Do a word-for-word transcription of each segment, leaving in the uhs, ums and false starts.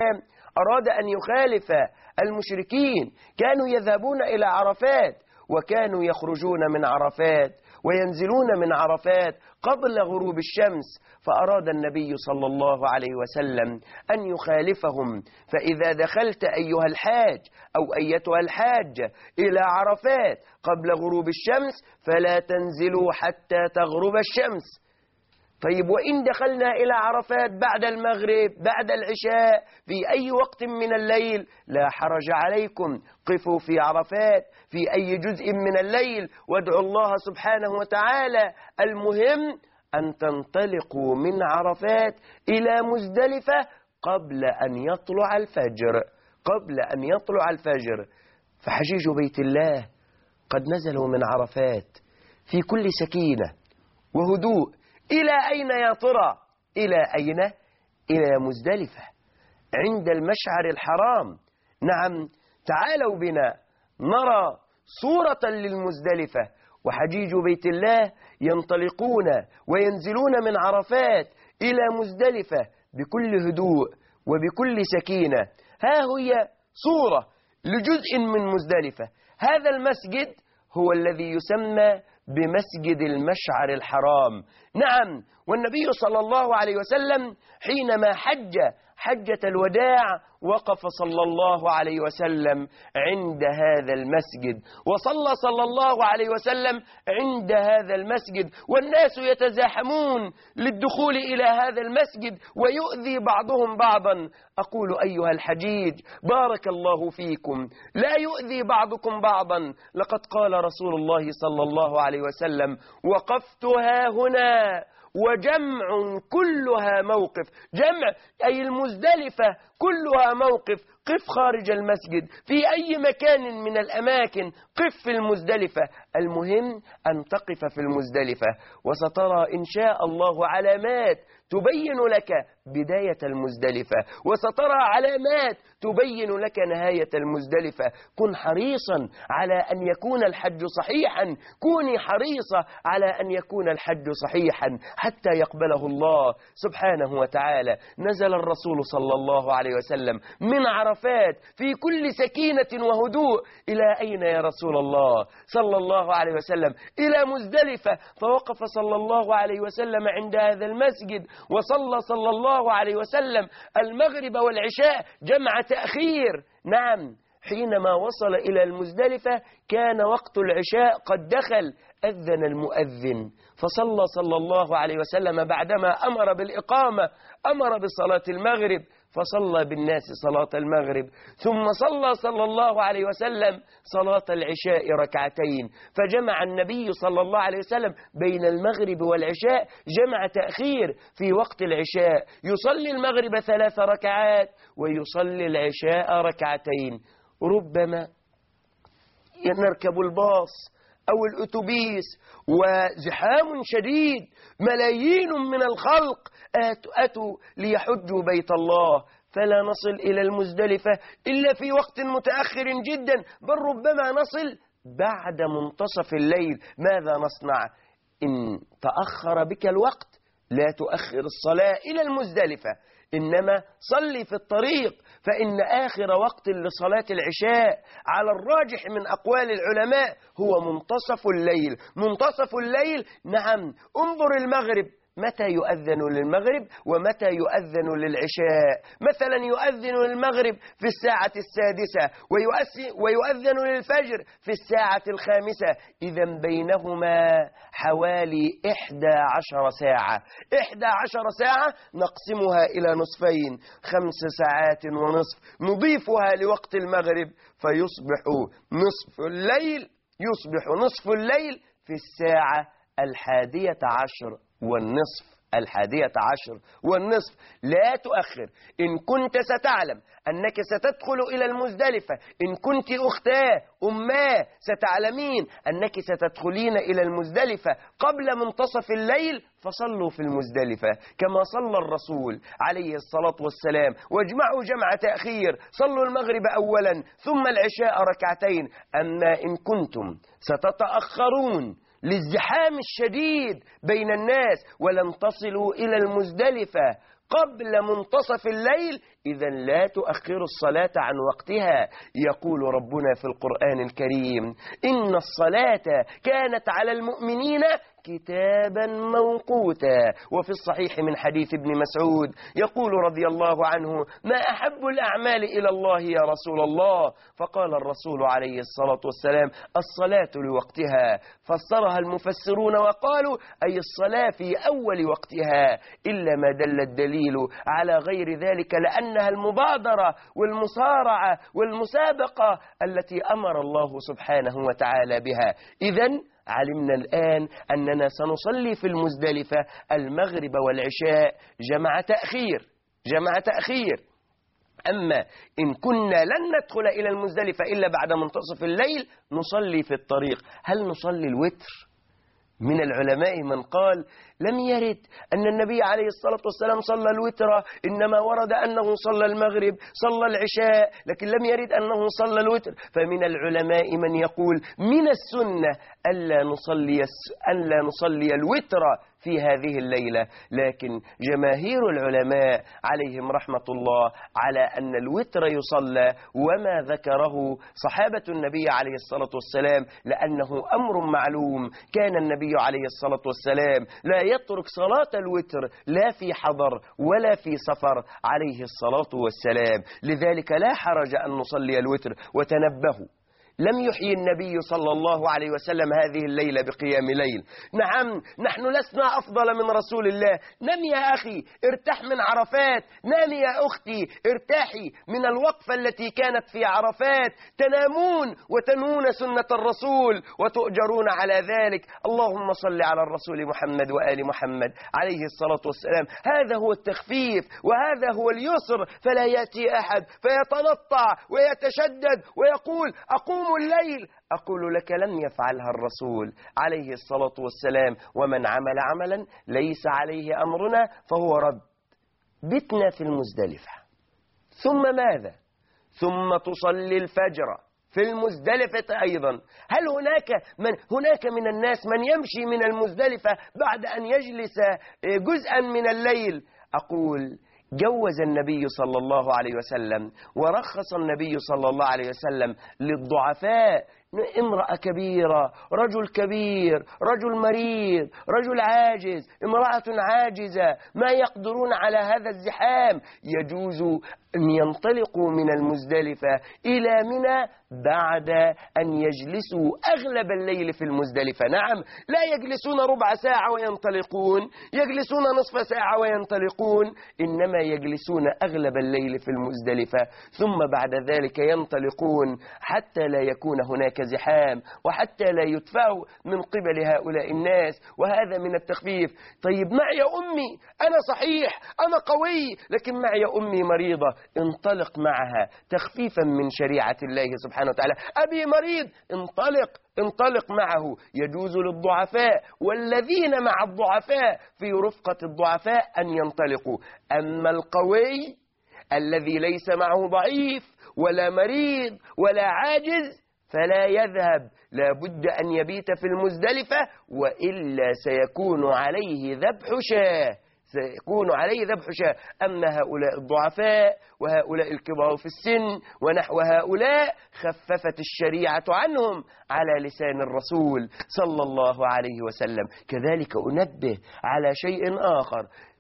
أراد أن يخالف المشركين. كانوا يذهبون إلى عرفات وكانوا يخرجون من عرفات وينزلون من عرفات قبل غروب الشمس، فأراد النبي صلى الله عليه وسلم أن يخالفهم. فإذا دخلت أيها الحاج أو أيتها الحاجة إلى عرفات قبل غروب الشمس فلا تنزلوا حتى تغرب الشمس. طيب وإن دخلنا إلى عرفات بعد المغرب بعد العشاء في أي وقت من الليل لا حرج عليكم، قفوا في عرفات في أي جزء من الليل وادعوا الله سبحانه وتعالى. المهم أن تنطلقوا من عرفات إلى مزدلفة قبل أن يطلع الفجر قبل أن يطلع الفجر. فحجيج بيت الله قد نزلوا من عرفات في كل سكينة وهدوء. إلى أين يا ترى؟ إلى أين؟ إلى مزدلفة عند المشعر الحرام. نعم، تعالوا بنا نرى صورة للمزدلفة. وحجيج بيت الله ينطلقون وينزلون من عرفات إلى مزدلفة بكل هدوء وبكل سكينة. ها هي صورة لجزء من مزدلفة. هذا المسجد هو الذي يسمى بمسجد المشعر الحرام. نعم، والنبي صلى الله عليه وسلم حينما حج حجة الوداع وقف صلى الله عليه وسلم عند هذا المسجد وصلى صلى الله عليه وسلم عند هذا المسجد، والناس يتزاحمون للدخول إلى هذا المسجد ويؤذي بعضهم بعضا. أقول أيها الحجيج بارك الله فيكم لا يؤذي بعضكم بعضا. لقد قال رسول الله صلى الله عليه وسلم وقفت ها هنا وجمع كلها موقف. جمع أي المزدلفة كلها موقف. قف خارج المسجد في أي مكان من الأماكن، قف في المزدلفة. المهم أن تقف في المزدلفة، وسترى إن شاء الله علامات تبين لك بداية المزدلفة، وسترى علامات تبين لك نهاية المزدلفة. كن حريصا على أن يكون الحج صحيحا، كوني حريصة على أن يكون الحج صحيحا حتى يقبله الله سبحانه وتعالى. نزل الرسول صلى الله عليه وسلم من عرفات في كل سكينة وهدوء. إلى أين يا رسول الله صلى الله عليه وسلم؟ إلى مزدلفة. فوقف صلى الله عليه وسلم عند هذا المسجد وصلى صلى الله عليه وسلم المغرب والعشاء جمع تأخير. نعم، حينما وصل إلى المزدلفة كان وقت العشاء قد دخل، أذن المؤذن فصلى صلى الله عليه وسلم بعدما أمر بالإقامة أمر بصلاة المغرب فصلى بالناس صلاة المغرب، ثم صلى صلى الله عليه وسلم صلاة العشاء ركعتين. فجمع النبي صلى الله عليه وسلم بين المغرب والعشاء جمع تأخير في وقت العشاء، يصلي المغرب ثلاث ركعات ويصلي العشاء ركعتين. ربما نركب الباص أو الأتوبيس وزحام شديد، ملايين من الخلق أتوا ليحجوا بيت الله، فلا نصل إلى المزدلفة إلا في وقت متأخر جدا، بل ربما نصل بعد منتصف الليل. ماذا نصنع؟ إن تأخر بك الوقت لا تؤخر الصلاة إلى المزدلفة، إنما صلي في الطريق، فإن آخر وقت لصلاة العشاء على الراجح من أقوال العلماء هو منتصف الليل. منتصف الليل، نعم. انظر المغرب متى يؤذن للمغرب ومتى يؤذن للعشاء. مثلا يؤذن للمغرب في الساعة السادسة ويؤذن للفجر في الساعة الخامسة، إذا بينهما حوالي إحدى عشر ساعة. إحدى عشر ساعة نقسمها إلى نصفين، خمس ساعات ونصف نضيفها لوقت المغرب فيصبح نصف الليل يصبح نصف الليل في الساعة الحادية عشر والنصف الحادية عشر والنصف. لا تؤخر. إن كنت ستعلم أنك ستدخل إلى المزدلفة، إن كنت أختاه أماه ستعلمين أنك ستدخلين إلى المزدلفة قبل منتصف الليل، فصلوا في المزدلفة كما صلى الرسول عليه الصلاة والسلام، واجمعوا جمع تأخير، صلوا المغرب أولا ثم العشاء ركعتين. أما إن كنتم ستتأخرون للزحام الشديد بين الناس ولن تصلوا إلى المزدلفة قبل منتصف الليل، إذا لا تؤخروا الصلاة عن وقتها. يقول ربنا في القرآن الكريم: إن الصلاة كانت على المؤمنين كتابا موقوتا. وفي الصحيح من حديث ابن مسعود يقول رضي الله عنه: ما أحب الأعمال إلى الله يا رسول الله؟ فقال الرسول عليه الصلاة والسلام: الصلاة لوقتها. فسرها المفسرون وقالوا: أي الصلاة في أول وقتها، إلا ما دل الدليل على غير ذلك، لأنها المبادرة والمسارعة والمسابقة التي أمر الله سبحانه وتعالى بها. إذن علمنا الآن أننا سنصلي في المزدلفة المغرب والعشاء جمع تأخير جمع تأخير أما إن كنا لن ندخل إلى المزدلفة إلا بعد منتصف الليل نصلي في الطريق. هل نصلي الوتر؟ من العلماء من قال: لم يرد أن النبي عليه الصلاة والسلام صلى الوتر، إنما ورد أنه صلى المغرب، صلى العشاء، لكن لم يرد أنه صلى الوتر. فمن العلماء من يقول من السنة ألا نصلي ألا نصلي الوتر في هذه الليلة، لكن جماهير العلماء عليهم رحمة الله على أن الوتر يصلى، وما ذكره صحابة النبي عليه الصلاة والسلام لأنه أمر معلوم. كان النبي عليه الصلاة والسلام لا يترك صلاة الوتر لا في حضر ولا في سفر عليه الصلاة والسلام، لذلك لا حرج أن نصلي الوتر. وتنبهوا، لم يحيي النبي صلى الله عليه وسلم هذه الليلة بقيام ليل. نعم، نحن لسنا أفضل من رسول الله. نم يا أخي، ارتاح من عرفات. نام يا أختي، ارتاحي من الوقفة التي كانت في عرفات. تنامون وتنون سنة الرسول وتؤجرون على ذلك. اللهم صل على الرسول محمد وآل محمد عليه الصلاة والسلام. هذا هو التخفيف وهذا هو اليسر، فلا يأتي أحد فيتنطع ويتشدد ويقول أقوم الليل. أقول لك لم يفعلها الرسول عليه الصلاة والسلام: ومن عمل عملا ليس عليه أمرنا فهو رد. بتنا في المزدلفة، ثم ماذا؟ ثم تصلي الفجر في المزدلفة أيضا. هل هناك من, هناك من الناس من يمشي من المزدلفة بعد أن يجلس جزءا من الليل؟ أقول: جوز النبي صلى الله عليه وسلم ورخص النبي صلى الله عليه وسلم للضعفاء، امرأة كبيرة، رجل كبير، رجل مريض، رجل عاجز، امرأة عاجزة، ما يقدرون على هذا الزحام، يجوز أن ينطلقوا من المزدلفة إلى منى بعد أن يجلسوا أغلب الليل في المزدلفة. نعم، لا يجلسون ربع ساعة وينطلقون، يجلسون نصف ساعة وينطلقون، إنما يجلسون أغلب الليل في المزدلفة، ثم بعد ذلك ينطلقون حتى لا يكون هناك زحام وحتى لا يدفعوا من قبل هؤلاء الناس، وهذا من التخفيف. طيب معي أمي، أنا صحيح أنا قوي، لكن معي أمي مريضة، انطلق معها تخفيفا من شريعة الله سبحانه وتعالى. أبي مريض، انطلق انطلق معه. يجوز للضعفاء والذين مع الضعفاء في رفقة الضعفاء أن ينطلقوا. أما القوي الذي ليس معه ضعيف ولا مريض ولا عاجز فلا يذهب، لا بد أن يبيت في المزدلفة، وإلا سيكون عليه ذبح شاه سيكون عليه ذبح شاه. أما هؤلاء الضعفاء وهؤلاء الكبار في السن ونحو هؤلاء خففت الشريعة عنهم على لسان الرسول صلى الله عليه وسلم. كذلك أنبه على شيء آخر،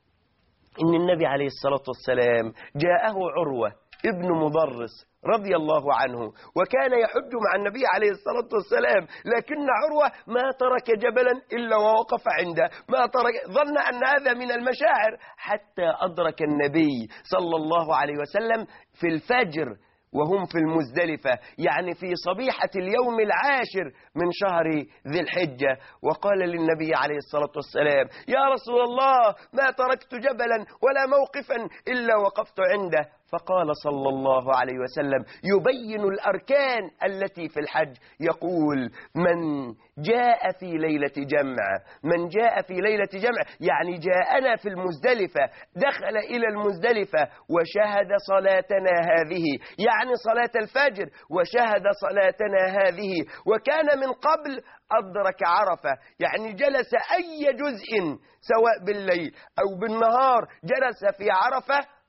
إن النبي عليه الصلاة والسلام جاءه عروة ابن مضرس رضي الله عنه، وكان يحج مع النبي عليه الصلاة والسلام، لكن عروة ما ترك جبلا إلا ووقف عنده، ما ترك، ظن أن هذا من المشاعر، حتى أدرك النبي صلى الله عليه وسلم في الفجر وهم في المزدلفة، يعني في صبيحة اليوم العاشر من شهر ذي الحجة، وقال للنبي عليه الصلاة والسلام: يا رسول الله، ما تركت جبلا ولا موقفا إلا وقفت عنده. فقال صلى الله عليه وسلم يبين الأركان التي في الحج، يقول: من جاء في ليلة جمع من جاء في ليلة جمع يعني جاءنا في المزدلفة، دخل إلى المزدلفة وشهد صلاتنا هذه، يعني صلاة الفجر، وشهد صلاتنا هذه، وكان من قبل أدرك عرفة، يعني جلس أي جزء سواء بالليل أو بالنهار، جلس في عرفة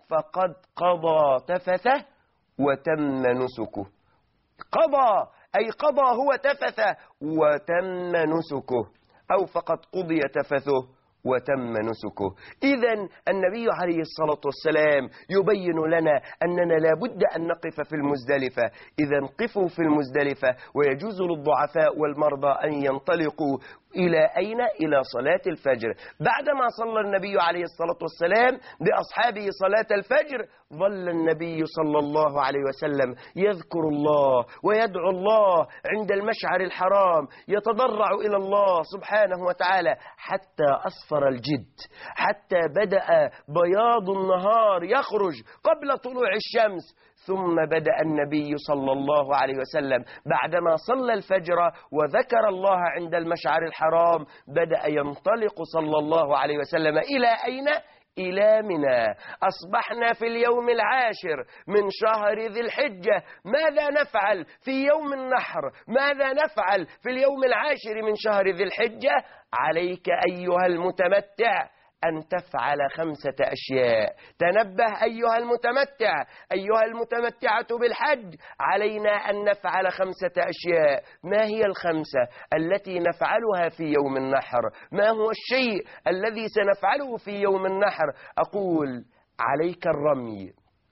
فقد قضى تفثه وتم نسكه. قضى أي قضى هو تفثه وتم نسكه، أو فقد قضي تفثه وتم نسكه. إذن النبي عليه الصلاة والسلام يبين لنا أننا لا بد أن نقف في المزدلفة. إذن قفوا في المزدلفة، ويجوز للضعفاء والمرضى أن ينطلقوا إلى أين؟ إلى صلاة الفجر. بعدما صلى النبي عليه الصلاة والسلام بأصحابه صلاة الفجر، ظل النبي صلى الله عليه وسلم يذكر الله ويدعو الله عند المشعر الحرام، يتضرع إلى الله سبحانه وتعالى حتى أصفر الجد، حتى بدأ بياض النهار يخرج قبل طلوع الشمس. ثم بدأ النبي صلى الله عليه وسلم بعدما صلى الفجر وذكر الله عند المشعر الحرام، بدأ ينطلق صلى الله عليه وسلم إلى أين؟ إلى منى. أصبحنا في اليوم العاشر من شهر ذي الحجة. ماذا نفعل في يوم النحر؟ ماذا نفعل في اليوم العاشر من شهر ذي الحجة؟ عليك أيها المتمتع أن تفعل خمسة أشياء. تنبه أيها المتمتع، أيها المتمتعة بالحج، علينا أن نفعل خمسة أشياء. ما هي الخمسة التي نفعلها في يوم النحر؟ ما هو الشيء الذي سنفعله في يوم النحر؟ أقول عليك الرمي،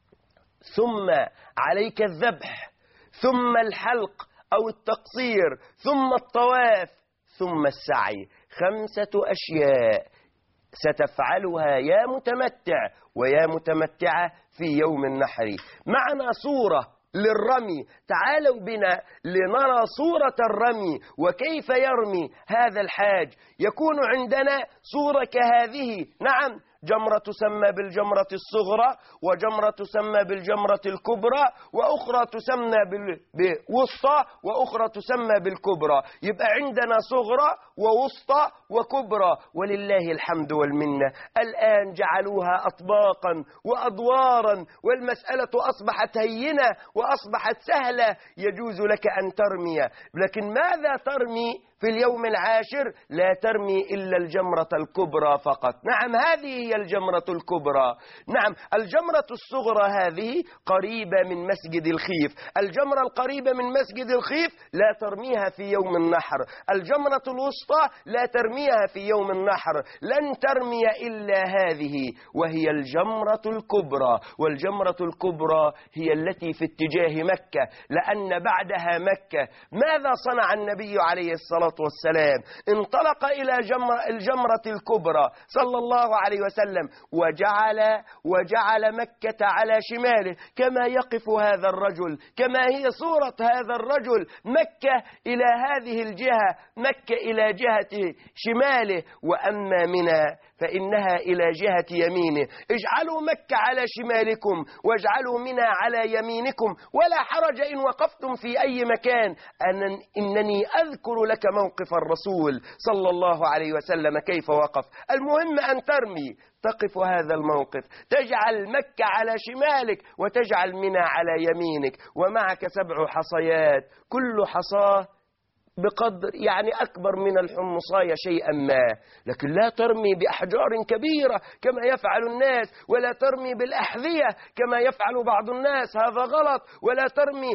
ثم عليك الذبح، ثم الحلق أو التقصير، ثم الطواف، ثم السعي. خمسة أشياء ستفعلها يا متمتع ويا متمتعة في يوم النحر. معنا صورة للرمي، تعالوا بنا لنرى صورة الرمي وكيف يرمي هذا الحاج. يكون عندنا صورة كهذه، نعم، جمرة تسمى بالجمرة الصغرى، وجمرة تسمى بالجمرة الكبرى، وأخرى تسمى بالوسطى، وأخرى تسمى بالكبرى. يبقى عندنا صغرى ووسطى وكبرى، ولله الحمد والمنة. الآن جعلوها أطباقا وأدوارا، والمسألة أصبحت هينة وأصبحت سهلة، يجوز لك أن ترمي. لكن ماذا ترمي في اليوم العاشر؟ لا ترمي إلا الجمرة الكبرى فقط. نعم، هذه هي الجمرة الكبرى. نعم، الجمرة الصغرى هذه قريبة من مسجد الخيف. الجمرة القريبة من مسجد الخيف لا ترميها في يوم النحر. الجمرة الوسطى لا ترميها في يوم النحر. لن ترمي إلا هذه، وهي الجمرة الكبرى. والجمرة الكبرى هي التي في اتجاه مكة، لأن بعدها مكة. ماذا صنع النبي عليه الصلاة والسلام؟ انطلق إلى جمر الجمرة الكبرى صلى الله عليه وسلم، وجعل وجعل مكة على شماله، كما يقف هذا الرجل، كما هي صورة هذا الرجل. مكة إلى هذه الجهة، مكة إلى جهة شماله، وأما منى فإنها إلى جهة يمينه. اجعلوا مكة على شمالكم واجعلوا منى على يمينكم، ولا حرج إن وقفتم في أي مكان. أن إنني أذكر لك موقف الرسول صلى الله عليه وسلم كيف وقف. المهم أن ترمي، تقف هذا الموقف، تجعل مكة على شمالك وتجعل منى على يمينك، ومعك سبع حصيات، كل حصاة بقدر يعني أكبر من الحمصاية شيئا ما. لكن لا ترمي بأحجار كبيرة كما يفعل الناس، ولا ترمي بالأحذية كما يفعل بعض الناس، هذا غلط. ولا ترمي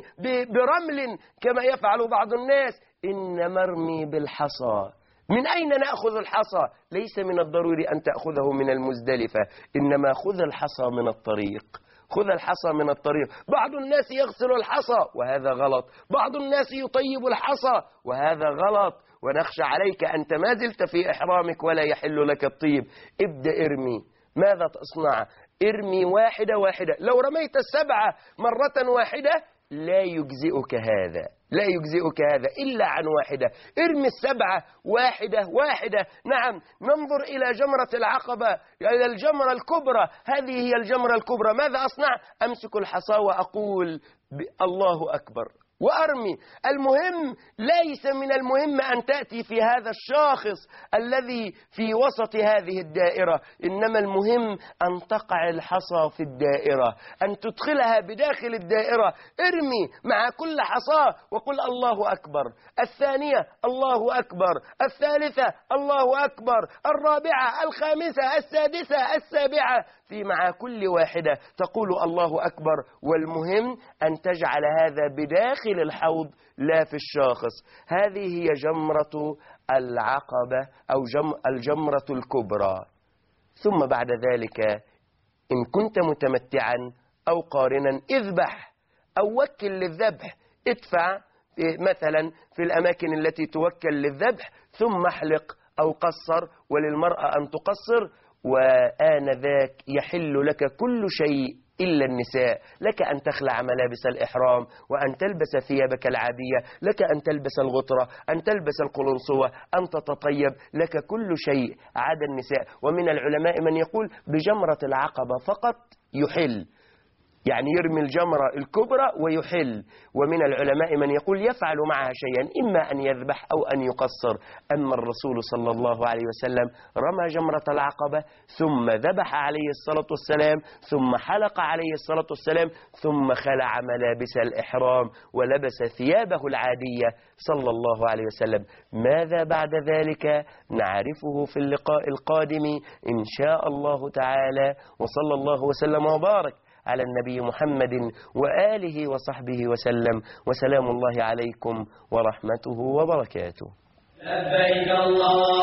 برمل كما يفعل بعض الناس، إنما ارمي بالحصى. من أين نأخذ الحصى؟ ليس من الضروري أن تأخذه من المزدلفة، إنما خذ الحصى من الطريق. خذ الحصى من الطريق. بعض الناس يغسل الحصى وهذا غلط، بعض الناس يطيب الحصى وهذا غلط. ونخشى عليك، أنت ما زلت في إحرامك ولا يحل لك الطيب. ابدأ ارمي. ماذا تصنع؟ ارمي واحدة واحدة. لو رميت السبعة مرة واحدة لا يجزئك هذا، لا يجزئك هذا إلا عن واحدة. ارمي السبعة واحدة واحدة. نعم، ننظر إلى جمرة العقبة، إلى الجمرة الكبرى. هذه هي الجمرة الكبرى. ماذا أصنع؟ أمسك الحصى وأقول الله أكبر وأرمي. المهم، ليس من المهم أن تأتي في هذا الشاخص الذي في وسط هذه الدائرة، إنما المهم أن تقع الحصى في الدائرة، أن تدخلها بداخل الدائرة. ارمي مع كل حصى وقل الله أكبر. الثانية الله أكبر، الثالثة الله أكبر، الرابعة، الخامسة، السادسة، السابعة. في مع كل واحدة تقول الله أكبر، والمهم أن تجعل هذا بداخل الحوض لا في الشاخص. هذه هي جمرة العقبة أو جم الجمرة الكبرى. ثم بعد ذلك إن كنت متمتعا أو قارنا اذبح أو وكل للذبح، ادفع مثلا في الأماكن التي توكل للذبح، ثم احلق أو قصر، وللمرأة أن تقصر. وآنذاك يحل لك كل شيء إلا النساء، لك أن تخلع ملابس الإحرام وأن تلبس ثيابك العادية، لك أن تلبس الغطرة، أن تلبس القلنسوة، أن تتطيب، لك كل شيء عدا النساء. ومن العلماء من يقول بجمرة العقبة فقط يحل، يعني يرمي الجمرة الكبرى ويحل. ومن العلماء من يقول يفعل معها شيئا، إما أن يذبح أو أن يقصر. أما الرسول صلى الله عليه وسلم رمى جمرة العقبة ثم ذبح عليه الصلاة والسلام، ثم حلق عليه الصلاة والسلام، ثم خلع ملابس الإحرام ولبس ثيابه العادية صلى الله عليه وسلم. ماذا بعد ذلك نعرفه في اللقاء القادم إن شاء الله تعالى. وصلى الله وسلم وبارك على النبي محمد وآله وصحبه وسلم، وسلام الله عليكم ورحمته وبركاته. لبيك الله